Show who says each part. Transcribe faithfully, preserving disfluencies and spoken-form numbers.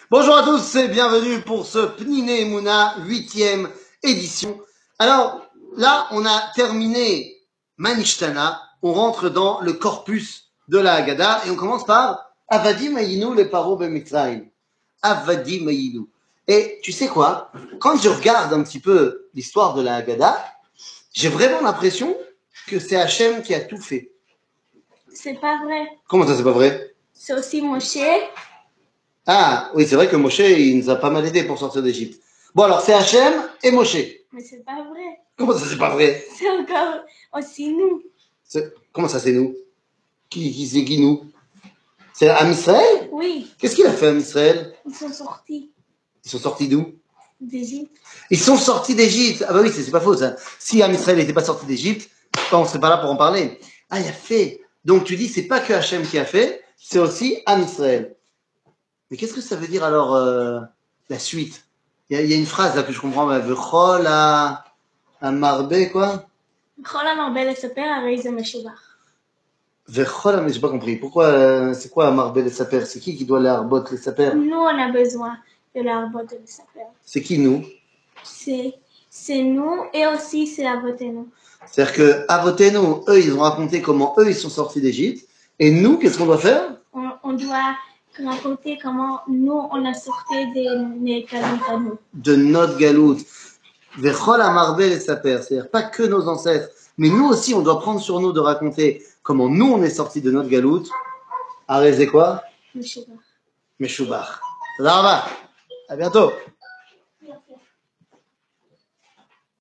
Speaker 1: Bonjour à tous et bienvenue pour ce Pniné Emouna, huitième édition. Alors là, on a terminé Manishtana, on rentre dans le corpus de la Haggadah et on commence par Avadim Ayinu le paro b'Mitzrayim. Avadim Ayinu. Et tu sais quoi? Quand je regarde un petit peu l'histoire de la Haggadah, j'ai vraiment l'impression que c'est Hachem qui a tout fait.
Speaker 2: C'est pas vrai.
Speaker 1: Comment ça, c'est pas vrai?
Speaker 2: C'est aussi Moshe.
Speaker 1: Ah, oui, c'est vrai que Moshe, il nous a pas mal aidé pour sortir d'Égypte. Bon, alors, c'est Hachem et Moshe.
Speaker 2: Mais c'est pas vrai.
Speaker 1: Comment ça, c'est pas vrai?
Speaker 2: C'est encore aussi nous.
Speaker 1: C'est- Comment ça, c'est nous? Qui, qui c'est qui nous? C'est Am Israël?
Speaker 2: Oui,
Speaker 1: Qu'est-ce qu'il a fait, Am Israël?
Speaker 2: ils sont sortis
Speaker 1: Ils sont sortis d'où?
Speaker 2: d'Égypte.
Speaker 1: Ils sont sortis d'Égypte. Ah bah oui, c'est c'est pas faux, ça. Si Am Israël n'était pas sorti d'Égypte, on serait pas là pour en parler. Ah, il a fait. Donc, tu dis, c'est pas que Hachem qui a fait, c'est aussi Am Israël. Mais qu'est-ce que ça veut dire, alors, euh, la suite? Il y, a- il y a une phrase, là, que je comprends, bah, V'chol à, à Marbe, quoi?
Speaker 2: בכל המרבה לספר הרי זה משובח.
Speaker 1: Vechol, mais j'ai pas compris. Pourquoi, euh, c'est quoi Marbe les saper? C'est qui qui doit les arbot les saper?
Speaker 2: Nous, on a besoin de l'arbre de לספר.
Speaker 1: C'est qui nous?
Speaker 2: C'est, c'est nous et aussi c'est אבותינו.
Speaker 1: C'est-à-dire que, Avotenu, eux, ils ont raconté comment eux, ils sont sortis d'Égypte. Et nous, qu'est-ce qu'on doit faire?
Speaker 2: On, on doit raconter comment nous, on a sorti des Nékalim à nous.
Speaker 1: De notre galoute. Vechol à Marbe les saper. C'est-à-dire pas que nos ancêtres. Mais nous aussi, on doit prendre sur nous de raconter comment nous, on est sortis de notre galoute. Arrêtez quoi?
Speaker 2: משובח.
Speaker 1: Meshubach. Tadaraba. À bientôt.